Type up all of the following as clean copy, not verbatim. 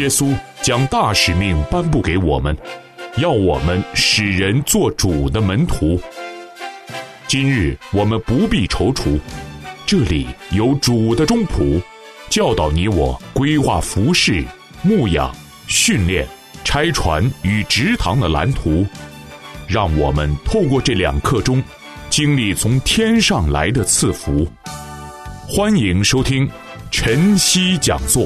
稣将大使命颁布给我们，要我们使人做主的门徒。今日我们不必踌躇，这里有主的中仆，教导你我规划服事、牧养、训练、拆船与植堂的蓝图，让我们透过这2课中经历从天上来的赐福。欢迎收听晨曦讲座。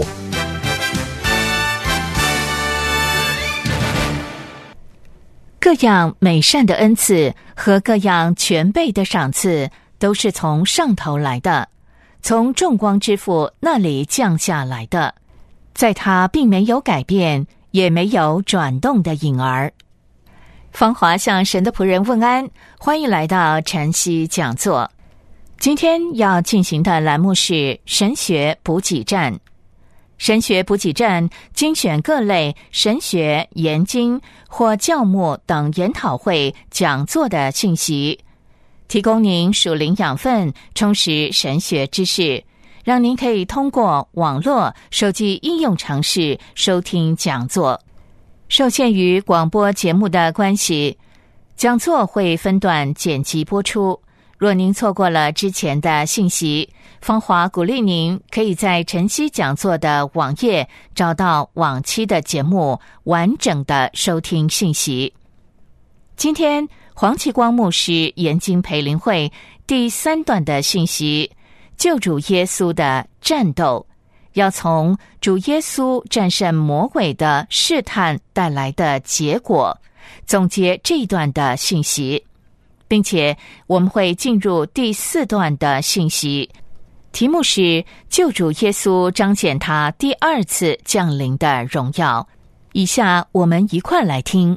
各样美善的恩赐和各样全备的赏赐都是从上头来的，从众光之父那里降下来的，在他并没有改变，也没有转动的影儿。芳华向神的仆人问安，欢迎来到晨曦讲座。今天要进行的栏目是神学补给站。神学补给站精选各类神学、研经或教牧等研讨会、讲座的信息，提供您属灵养分，充实神学知识，让您可以通过网络、手机应用程式收听讲座。受限于广播节目的关系，讲座会分段剪辑播出。若您错过了之前的信息，芳华鼓励您可以在晨曦讲座的网页找到往期的节目，完整的收听信息。今天黄启光牧师研经培灵会第3段的信息，救主耶稣的战斗，要从主耶稣战胜魔鬼的试探带来的结果，总结这一段的信息，并且我们会进入第4段的信息，题目是救主耶稣彰显他第2次降临的荣耀。以下我们一块来听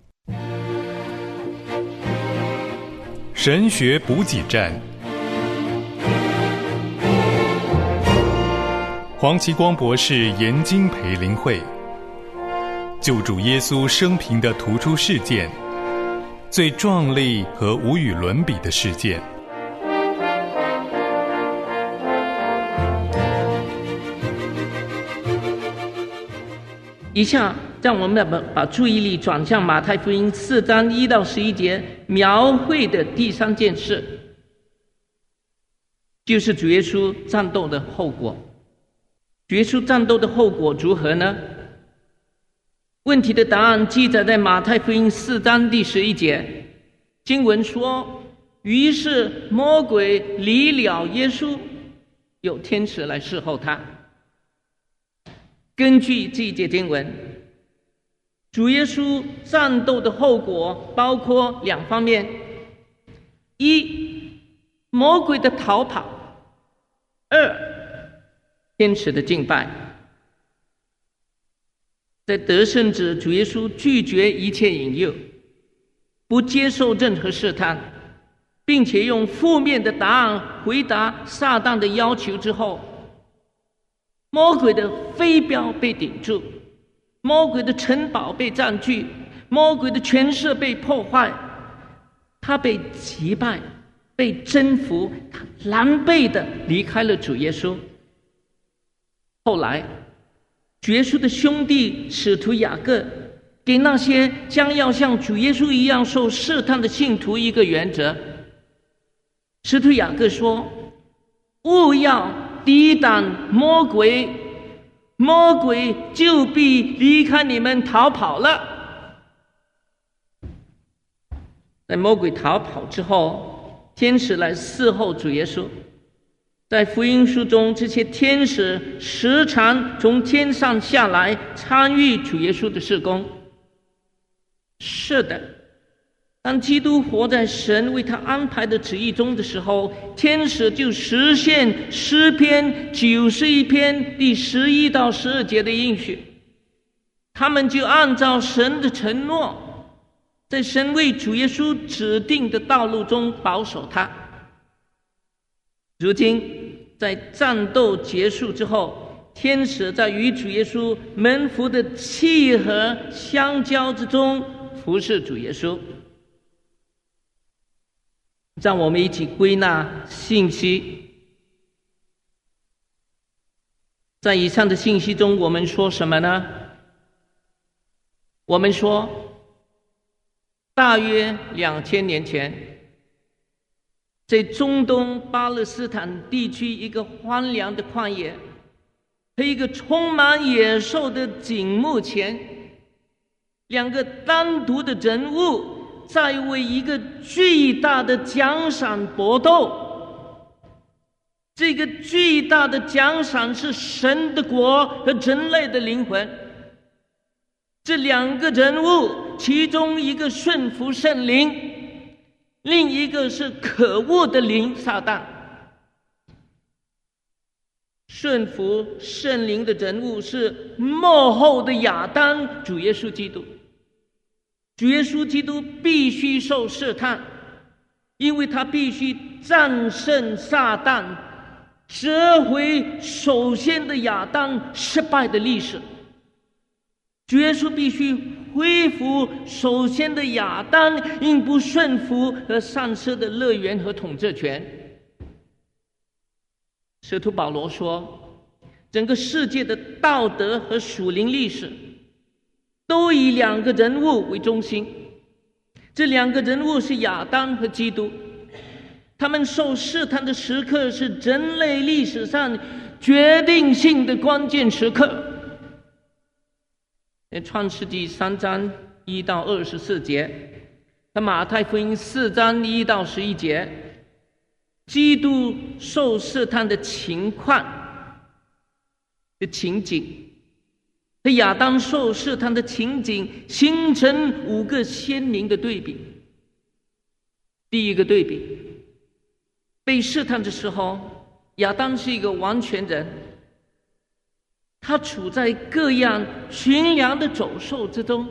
神学补给站。黄奇光博士研经培灵会，救主耶稣生平的突出事件，最壮丽和无与伦比的事件。 以下让我们把注意力转向马太福音4章1到11节描绘的第3件事，就是主耶稣战斗的后果。主耶稣战斗的后果如何呢？问题的答案记载在马太福音4章第11节。经文说，于是魔鬼离了耶稣，有天使来侍候他。根据这一节经文，主耶稣战斗的后果包括2方面：一，魔鬼的逃跑；二，天使的敬拜。在得胜者主耶稣拒绝一切引诱，不接受任何试探，并且用负面的答案回答撒旦的要求之后，魔鬼的飞镖被顶住，魔鬼的城堡被占据，魔鬼的权势被破坏，他被击败，被征服，他狼狈地离开了主耶稣。后来主耶稣的兄弟使徒雅各给那些将要像主耶稣一样受试探的信徒一个原则。使徒雅各说，勿要抵挡魔鬼，魔鬼就必离开你们逃跑了。在魔鬼逃跑之后，天使来侍候主耶稣。在福音书中，这些天使时常从天上下来参与主耶稣的事工。是的，当基督活在神为他安排的旨意中的时候，天使就实现诗篇91篇第11到12节的应许，他们就按照神的承诺，在神为主耶稣指定的道路中保守他。如今在战斗结束之后，天使在与主耶稣门徒的契合相交之中服侍主耶稣。让我们一起归纳信息。在以上的信息中，我们说什么呢？ 我们说，大约2000年前，在中东巴勒斯坦地区一个荒凉的旷野和一个充满野兽的景幕前，两个单独的人物在为一个巨大的奖赏搏斗。这个巨大的奖赏是神的国和人类的灵魂。这两个人物，其中一个顺服圣灵，另一个是可恶的灵撒旦。顺服圣灵的人物是末后的亚当，主耶稣基督。主耶稣基督必须受试探，因为他必须战胜撒旦，折回首先的亚当失败的历史。主耶稣必须恢复首先的亚当因不顺服而丧失的乐园和统治权。使徒保罗说，整个世界的道德和属灵历史都以两个人物为中心，这两个人物是亚当和基督。他们受试探的时刻是人类历史上决定性的关键时刻。创世纪3章1到24节，和马太福音4章1到11节，基督受试探的情况的情景和亚当受试探的情景形成5个鲜明的对比。第一个对比，被试探的时候，亚当是一个完全人，他处在各样群良的走兽之中。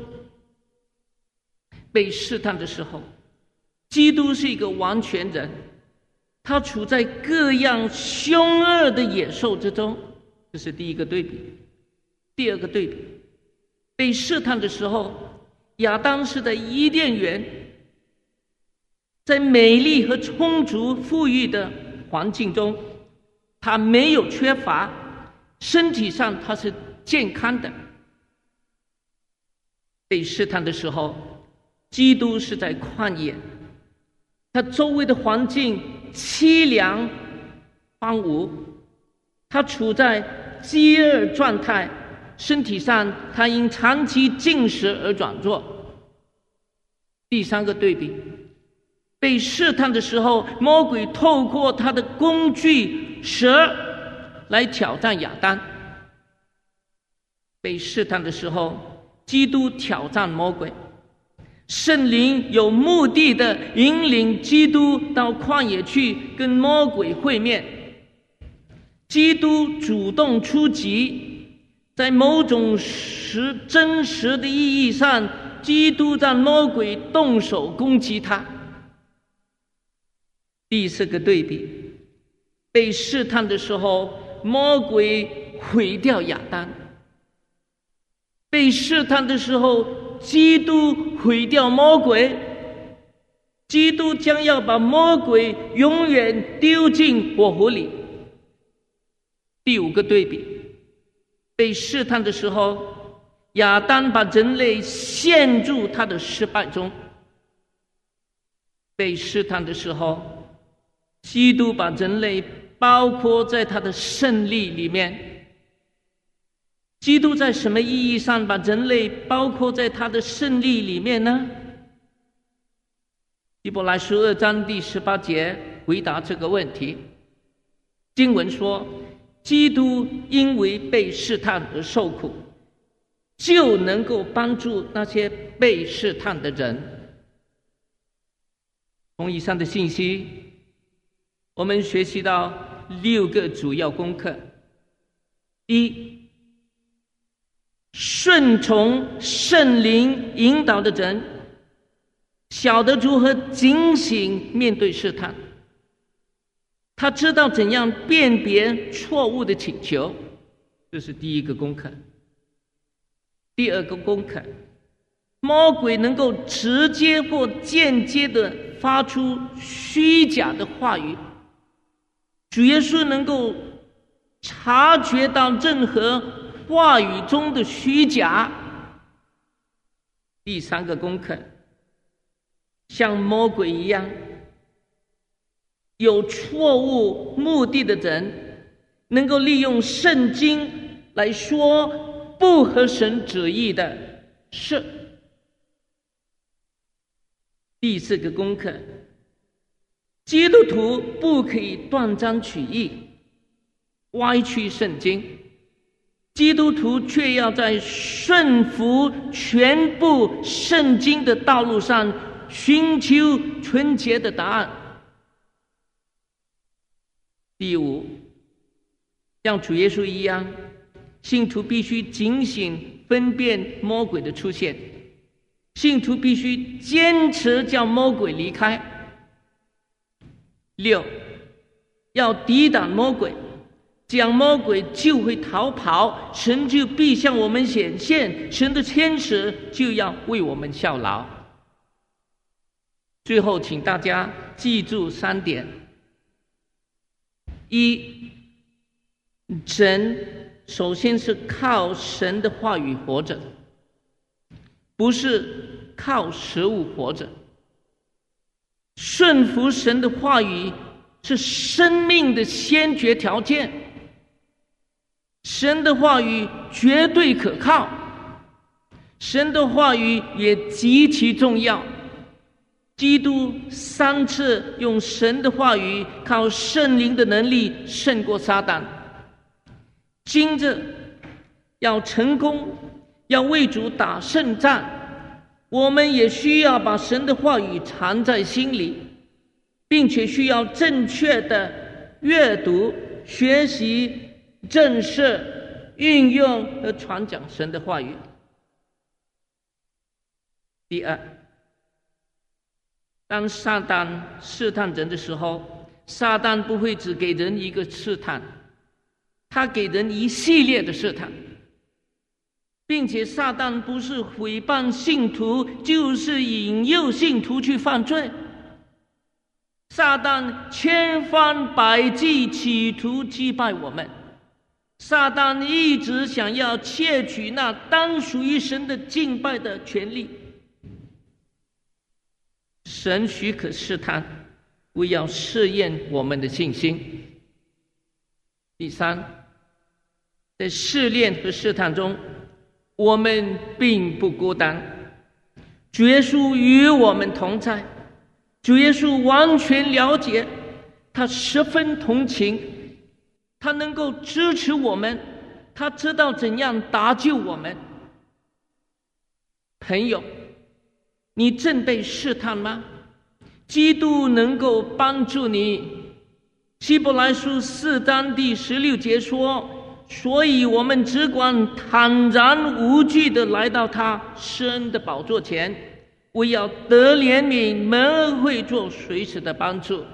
被试探的时候，基督是一个完全人，他处在各样凶恶的野兽之中。这是第一个对比。第二个对比，被试探的时候，亚当是在伊甸园，在美丽和充足富裕的环境中，他没有缺乏，身体上他是健康的。被试探的时候，基督是在旷野，他周围的环境凄凉荒芜，他处在饥饿状态，身体上他因长期进食而软弱。第三个对比，被试探的时候，魔鬼透过他的工具蛇来挑战亚当。被试探的时候，基督挑战魔鬼，圣灵有目的的引领基督到旷野去跟魔鬼会面。基督主动出击，在某种真实的意义上，基督让魔鬼动手攻击他。第四个对比，被试探的时候，魔鬼毁掉亚当；被试探的时候，基督毁掉魔鬼。基督将要把魔鬼永远丢进火湖里。第五个对比，被试探的时候，亚当把人类陷入他的失败中；被试探的时候，基督把人类包括在他的胜利里面。基督在什么意义上把人类包括在他的胜利里面呢？希伯来书2章第18节回答这个问题。经文说，基督因为被试探而受苦，就能够帮助那些被试探的人。从以上的信息，我们学习到6个主要功课。第一，顺从圣灵引导的人，晓得如何警醒面对试探，他知道怎样辨别错误的请求，这是第一个功课。第二个功课，魔鬼能够直接或间接的发出虚假的话语，主耶稣能够察觉到任何话语中的虚假。 第三个功课，像魔鬼一样，有错误目的的人，能够利用圣经来说不合神旨意的事。第四个功课，基督徒不可以断章取义，歪曲圣经，基督徒却要在顺服全部圣经的道路上寻求纯洁的答案。第五，像主耶稣一样，信徒必须警醒分辨魔鬼的出现，信徒必须坚持叫魔鬼离开。六，要抵挡魔鬼，讲魔鬼就会逃跑，神就必向我们显现，神的天使就要为我们效劳。最后请大家记住3点：一，人首先是靠神的话语活着，不是靠食物活着。顺服神的话语是生命的先决条件，神的话语绝对可靠，神的话语也极其重要。基督3次用神的话语靠圣灵的能力胜过撒旦。今日要成功，要为主打胜战，我们也需要把神的话语藏在心里，并且需要正确的阅读、学习、正视、运用和传讲神的话语。第二，当撒旦试探人的时候，撒旦不会只给人一个试探，他给人一系列的试探，并且撒旦不是毁谤信徒，就是引诱信徒去犯罪。撒旦千方百计企图击败我们，撒旦一直想要窃取那当属于神的敬拜的权利。神许可试探，为要试验我们的信心。第三，在试炼和试探中，我们并不孤单，主耶稣与我们同在，主耶稣完全了解，他十分同情，他能够支持我们，他知道怎样搭救我们。朋友，你正被试探吗？基督能够帮助你。希伯来书4章第16节说，所以我们只管坦然无惧地来到他施恩的宝座前，为要得怜悯，蒙恩惠做随时的帮助。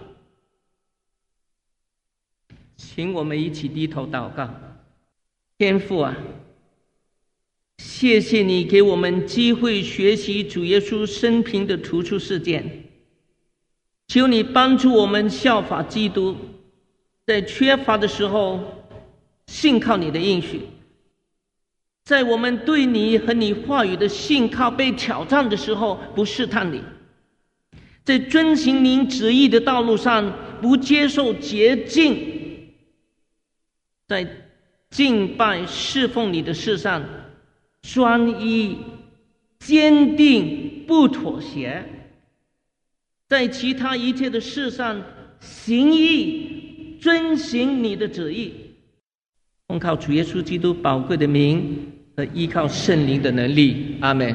请我们一起低头祷告。天父啊，谢谢你给我们机会学习主耶稣生平的突出事件，求你帮助我们效法基督，在缺乏的时候信靠你的应许，在我们对你和你话语的信靠被挑战的时候不试探你，在遵行您旨意的道路上不接受捷径，在敬拜侍奉你的事上专一坚定不妥协，在其他一切的事上行义遵行你的旨意。奉靠主耶稣基督宝贵的名和依靠圣灵的能力，阿们。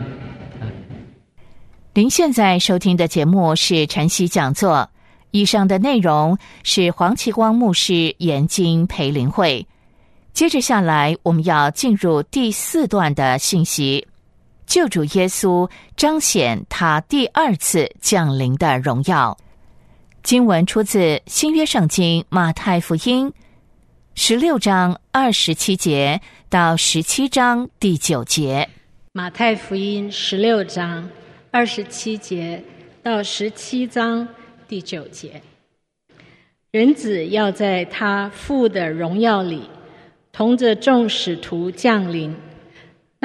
您现在收听的节目是晨曦讲座，以上的内容是黄启光牧师研经培灵会。接着下来，我们要进入第4段的信息，救主耶稣彰显他第2次降临的荣耀。经文出自新约圣经马太福音16章27节到17章第9节。 马太福音16章27节到17章第9节。人子要在他父的荣耀里同着众使徒降临，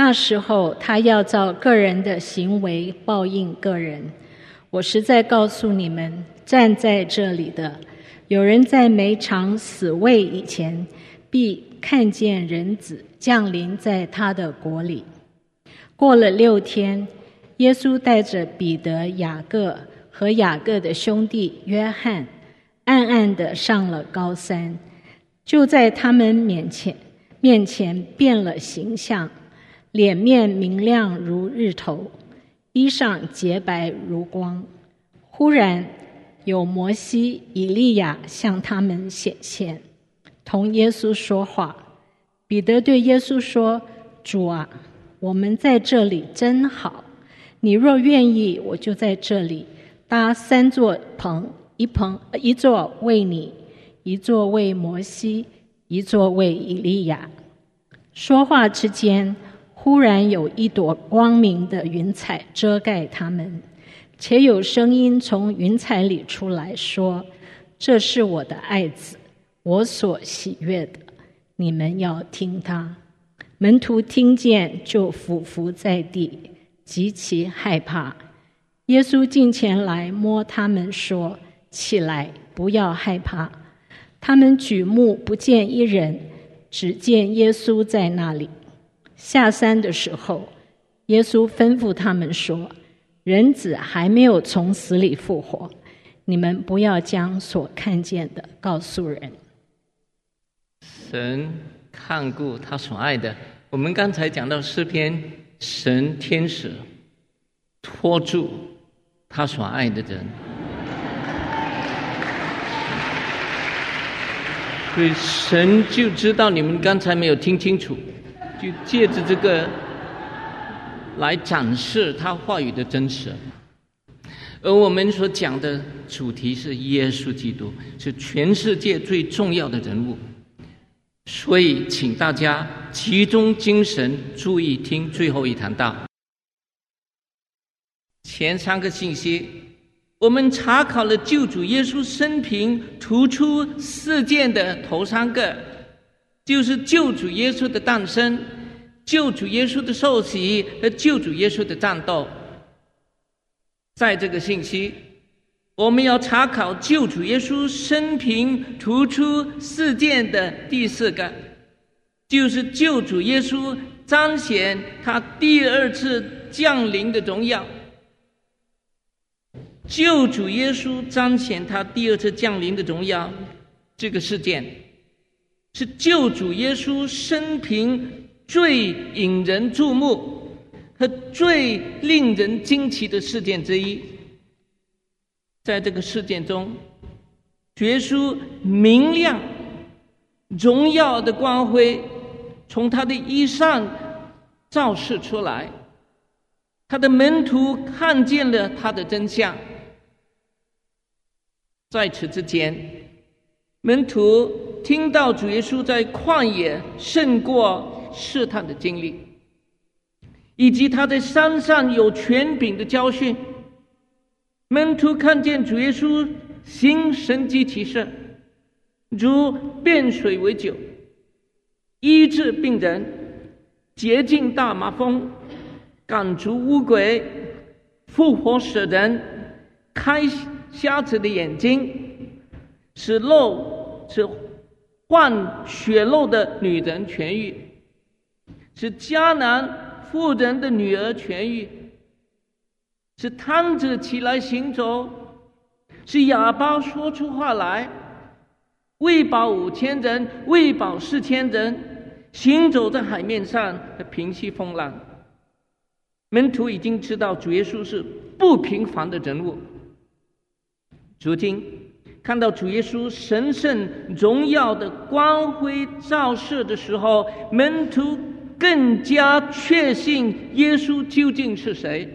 那时候他要照个人的行为报应个人。我实在告诉你们，站在这里的有人在没尝死味以前，必看见人子降临在他的国里。过了6天，耶稣带着彼得、雅各和雅各的兄弟约翰，暗暗地上了高山，就在他们面前变了形象，脸面明亮如日头，衣裳洁白如光。忽然有摩西、以利亚向他们显现，同耶稣说话。彼得对耶稣说：主啊，我们在这里真好，你若愿意，我就在这里搭3座棚，一座为你，一座为摩西，一座为以利亚。说话之间，忽然有一朵光明的云彩遮盖他们，且有声音从云彩里出来说：这是我的爱子，我所喜悦的，你们要听他。门徒听见，就俯伏在地，极其害怕。耶稣近前来摸他们说：起来，不要害怕。他们举目不见一人，只见耶稣在那里。下山的时候，耶稣吩咐他们说：人子还没有从死里复活，你们不要将所看见的告诉人。 神看顾他所爱的。我们刚才讲到诗篇，神天使拖住他所爱的人，所以神就知道你们刚才没有听清楚，就借着这个来展示他话语的真实。而我们所讲的主题是耶稣基督，是全世界最重要的人物。所以请大家集中精神，注意听最后一堂道。前3个信息我们查考了救主耶稣生平突出4件的头3个，就是救主耶稣的诞生、救主耶稣的受洗和救主耶稣的战斗。在这个信息我们要查考救主耶稣生平突出4件的第4个，就是救主耶稣彰显他第2次降临的荣耀。救主耶稣彰显他第2次降临的荣耀，这个事件是救主耶稣生平最引人注目和最令人惊奇的事件之一。在这个事件中，耶稣明亮荣耀的光辉从他的衣裳照射出来，他的门徒看见了他的真相。在此之间，门徒听到主耶稣在旷野胜过试探的经历，以及他在山上有权柄的教训。门徒看见主耶稣行神迹奇事，如变水为酒，医治病人，洁净大麻风，赶逐污鬼，复活死人，开瞎子的眼睛，使患血漏的女人痊愈，使迦南妇人的女儿痊愈，使瘫子起来行走，使哑巴说出话来，喂饱5000人，喂饱4000人，行走在海面上和平息风浪。门徒已经知道主耶稣是不平凡的人物，如今看到主耶稣神圣荣耀的光辉照射的时候，门徒更加确信耶稣究竟是谁。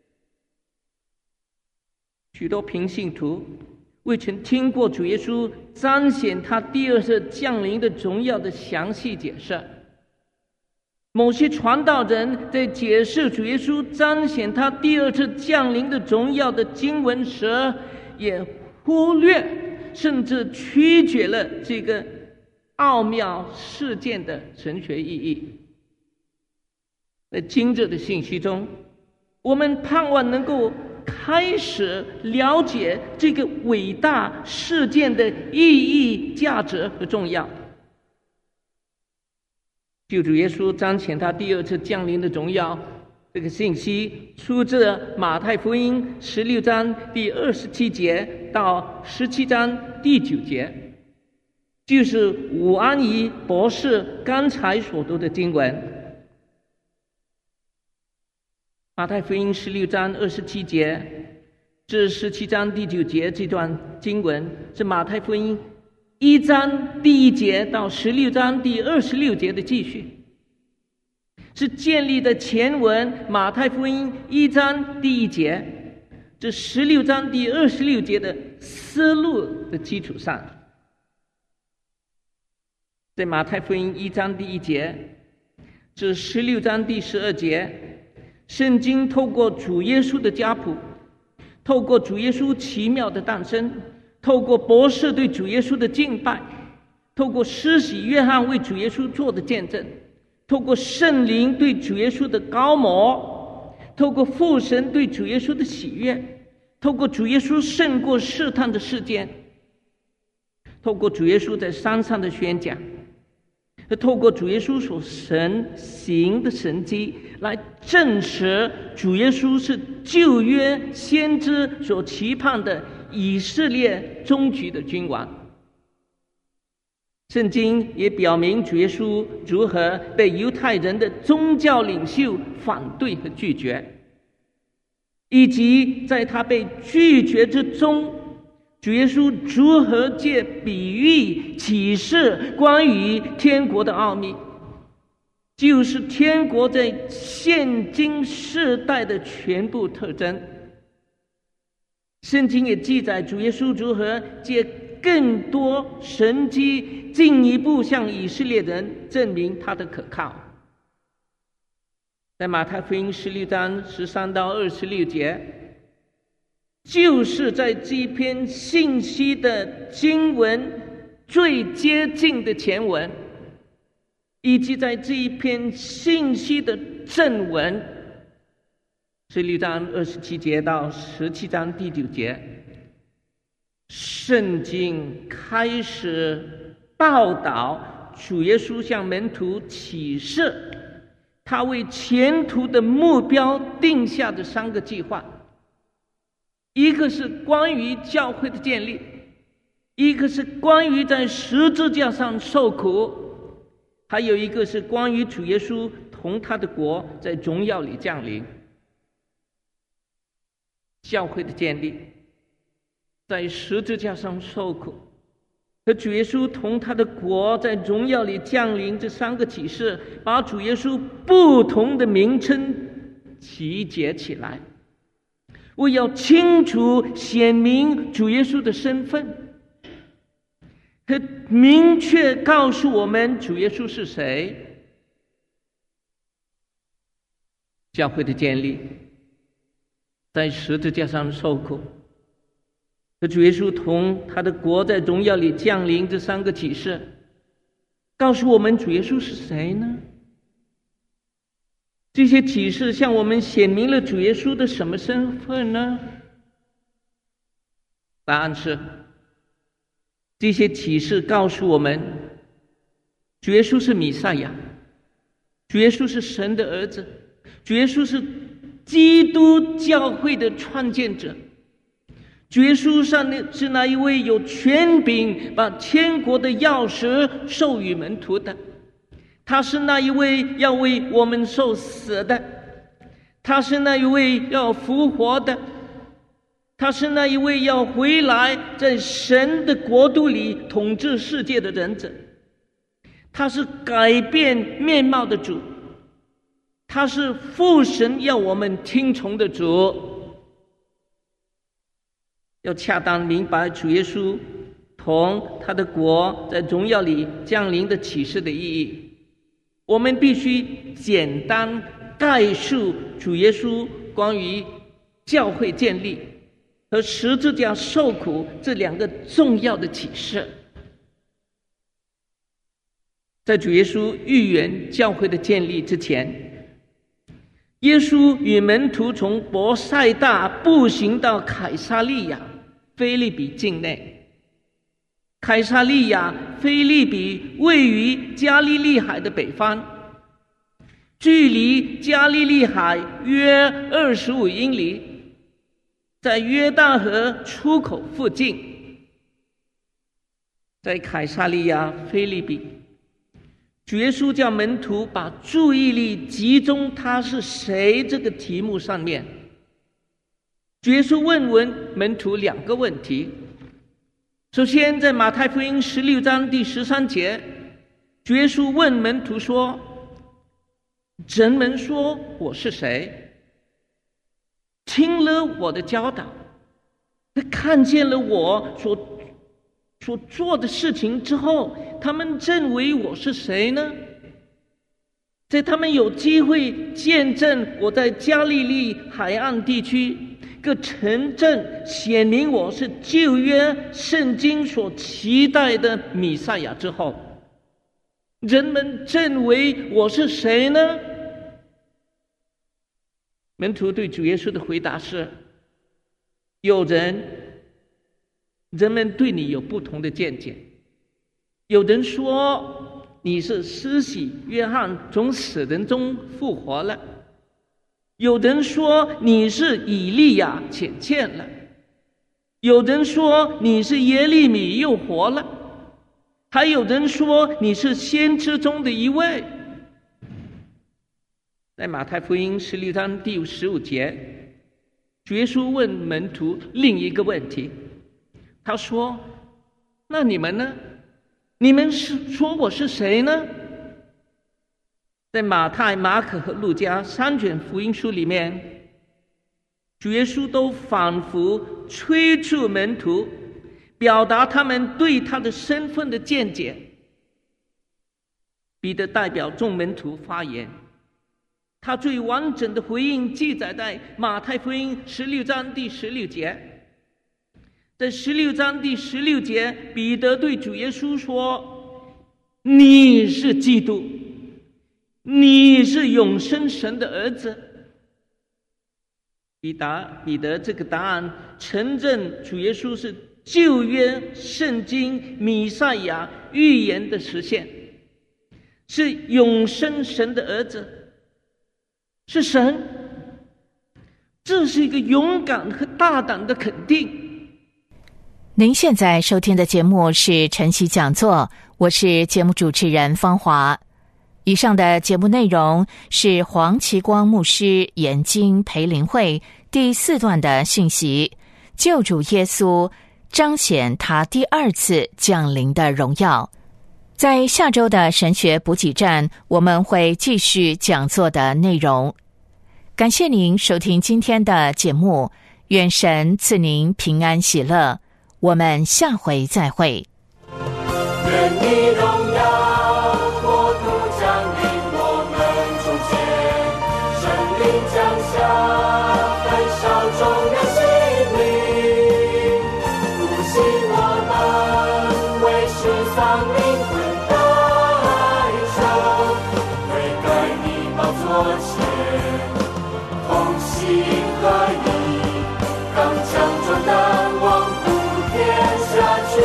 许多平信徒未曾听过主耶稣彰显他第2次降临的荣耀的详细解释。某些传道人在解释主耶稣彰显他第2次降临的荣耀的经文时，也忽略甚至曲解了这个奥妙事件的神学意义。 在今日的信息中，我们盼望能够开始了解这个伟大事件的意义、价值和重要。救主耶稣彰显他第二次降临的荣耀，这个信息出自马太福音16章第27节到17章第9节，就是武安怡博士刚才所读的经文。马太福音16章27节至17章第9节这段经文是马太福音1章第1节到16章第26节的继续，是建立在前文马太福音1章第1节至16章第26节的思路的基础上。在马太福音1章第1节至16章第12节，圣经透过主耶稣的家谱，透过主耶稣奇妙的诞生，透过博士对主耶稣的敬拜，透过施洗约翰为主耶稣做的见证，透过圣灵对主耶稣的膏抹，透过父神对主耶稣的喜悦，透过主耶稣胜过试探的事件，透过主耶稣在山上的宣讲，和透过主耶稣所行的神迹，来证实主耶稣是旧约先知所期盼的以色列终局的君王。圣经也表明主耶稣如何被犹太人的宗教领袖反对和拒绝，以及在他被拒绝之中，主耶稣如何借比喻启示关于天国的奥秘，就是天国在现今世代的全部特征。圣经也记载主耶稣如何借更多神迹进一步向以色列人证明他的可靠。在马太福音16章13到26节，就是在这一篇信息的经文最接近的前文，以及在这一篇信息的正文16章27节到17章第9节，圣经开始报道主耶稣向门徒启示他为前途的目标定下的3个计划。一个是关于教会的建立，一个是关于在十字架上受苦，还有一个是关于主耶稣同他的国在荣耀里降临。教会的建立，在十字架上受苦，和主耶稣同他的国在荣耀里降临这3个启示，把主耶稣不同的名称集结起来，为要清楚显明主耶稣的身份，和明确告诉我们主耶稣是谁。教会的建立，在十字架上受苦，和主耶稣同他的国在荣耀里降临这3个启示，告诉我们主耶稣是谁呢？这些启示向我们显明了主耶稣的什么身份呢？答案是，这些启示告诉我们，主耶稣是弥赛亚，主耶稣是神的儿子，主耶稣是基督教会的创建者，主耶稣是那一位有权柄把天国的钥匙授予门徒的，他是那一位要为我们受死的，他是那一位要复活的，他是那一位要回来在神的国度里统治世界的人子，他是改变面貌的主，他是父神要我们听从的主。要恰当明白主耶稣同他的国在荣耀里降临的启示的意义，我们必须简单概述主耶稣关于教会建立和十字架受苦这2个重要的启示。在主耶稣预言教会的建立之前， 耶稣与门徒从伯赛大步行到凯撒利亚腓立比境内。凯撒利亚腓立比位于加利利海的北方，距离加利利海约25英里，在约旦河出口附近。在凯撒利亚腓立比，主耶稣叫门徒把注意力集中他是谁这个题目上面。主耶稣问门徒2个问题。首先在马太福音16章第13节，主耶稣问门徒说，人们说我是谁？听了我的教导，看见了我所做的事情之后，他们认为我是谁呢？在他们有机会见证我在加利利海岸地区各城镇显明我是旧约圣经所期待的弥赛亚之后，人们认为我是谁呢？门徒对主耶稣的回答是，人们对你有不同的见解。有人说你是施洗约翰从死人中复活了，有人说你是以利亚显现了，有人说你是耶利米又活了，还有人说你是先知中的一位。在马太福音16章第15节，主耶稣问门徒另一个问题，他说，那你们呢？你们说我是谁呢？在马太、马可和路加3卷福音书里面，主耶稣都反复催促门徒表达他们对他的身份的见解。彼得代表众门徒发言，他最完整的回应记载在马太福音16章第16节。在16章第16节，彼得对主耶稣说，你是基督，你是永生神的儿子。彼得这个答案承认主耶稣是旧约圣经弥赛亚预言的实现，是永生神的儿子，是神。这是一个勇敢和大胆的肯定。 您现在收听的节目是晨曦讲座，我是节目主持人方华。以上的节目内容是黄奇光牧师研经培灵会第4段的信息，救主耶稣彰显他第2次降临的荣耀。在下周的神学补给站，我们会继续讲座的内容。感谢您收听今天的节目，愿神赐您平安喜乐。我们下回再会。 愿你荣耀国度降临我们中间，圣灵降下焚烧众人心灵，复兴我们为世丧灵魂代赎，悔改你宝座前，同心合一，刚强壮胆王天下去，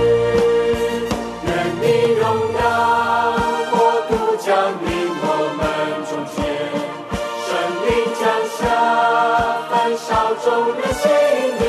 愿你荣耀国度降临我们中间，圣灵降下焚烧众人心灵。